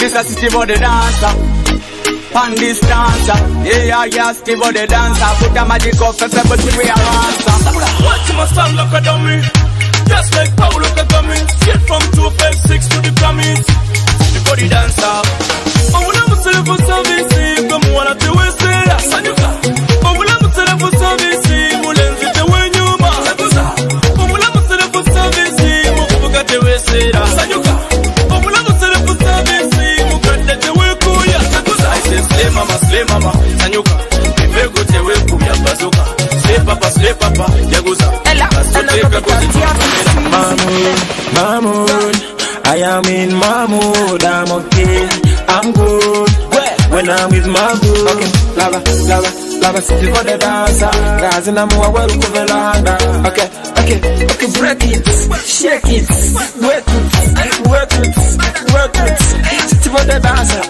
This is Steve the dancer. Pan this dancer. Yeah, Steve the dancer. Put a magic off and say, but we are answer. Watch my stand like a dummy. Just like Paulo Kagame. Straight from 256 to the Grammys. The body dancer. Oh, when I'm selling for service, come on at the West End. Sanyuka. Oh, when I'm selling for service, Mulenzi the way you are. Oh, when I'm selling for service, Mukuka the West End. Sanyuka. Oh, when I'm selling for service, Mukuka the way Kuya. I say, slay mama, Sanyuka. If you go to the way Kuya Bazuka. Slay papa, Yaguza. Mahmoud, I am in Mahmoud, I'm okay, I'm good. When I'm with Mahmoud, okay, lava, city for the dancer. Guys, and I'm well to the land. Okay, break it, shake it, work it, city for the dancer.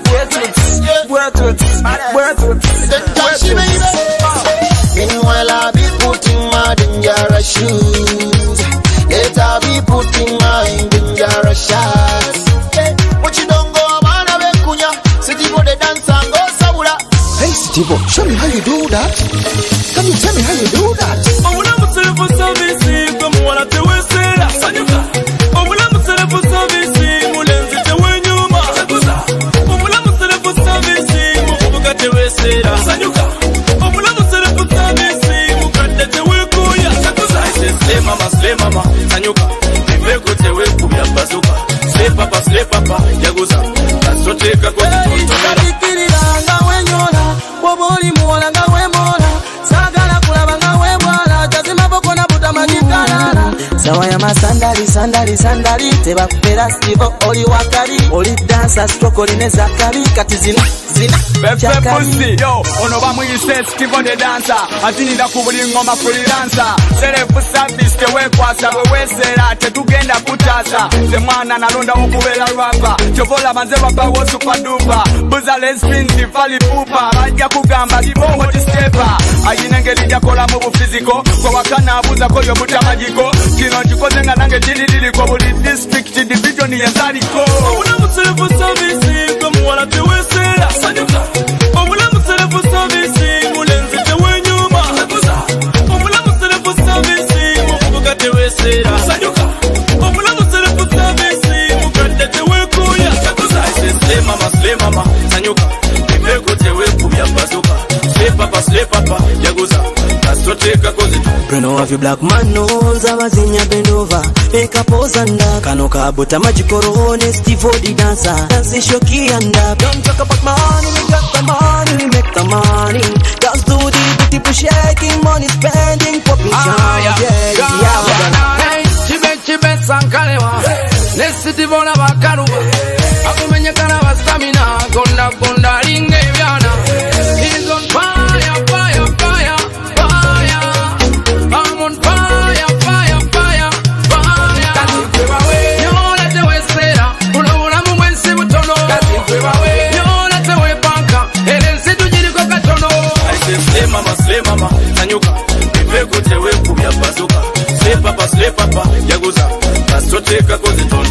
Work it. Meanwhile, I'll be putting my dangerous shoes. Yet I'll be putting my dangerous shots. What you don't go man away kunya. City for the dance and go sabura. Hey Steve, show me how you do that. Can you tell me how you do that? Oh, when I'm selling for service, come on at the West End. Sanyuka. Oh, when I'm selling for service, Mulenzi the way you are. Oh, when I'm selling for service, Mukuka the West End. Sanyuka. Slay mama, Sanyuka. If you go to the way Kuya Bazuka. Slay papa, Yaguza. That's what take a go Sawayama sandali teba kupera Steve oli wakali oli dancer stroke oli nezakali kati zina pussy yo ono bamuyise Steve the dancer atinida kubuli ngoma freelancer self service tewekwasa wewesera tetugenda kutasa ze mwana nalonda okubera rapper chobola manze baba wo super duper buza lesbins fali pupa ajja kugamba libongo tistepa ayinengeli jakola mu physical kwa wakana abuza ko yo butamajiko kino chikoze nga nange dili ko buli district division ya Zariko Obula muselefu service kamwala tewesera Sanyuka Obula muselefu service mulenzi tewenyuma Obula muselefu service mufuka tewesera Sanyuka Obula muselefu service mukande tewekuya Slay mama Sanyuka Ifeko tewekuya bazuka Slay papa Yaguza Asoteka kozi Breno of your black man knows I was in your bend over. Make a pose and Kanoka buta majikoro Steve the dancer. Dancing shoki and don't talk about money, we got the money, we make the money. Just do the people shaking, money spending, popping Hey, chibe sankalewa. Let's sit on a bakaruba. Akumenya kana wa stamina, gonda ringe vyana. He's on fire. I'm on fire. Yola te wesera, una mwensi mutono. Yola te wepanka, elensi tujiri kwa katono. I say slay mama, Sanyuka. Ifeko te weku ya bazuka. Slay papa, Yaguza. Asoteka kozi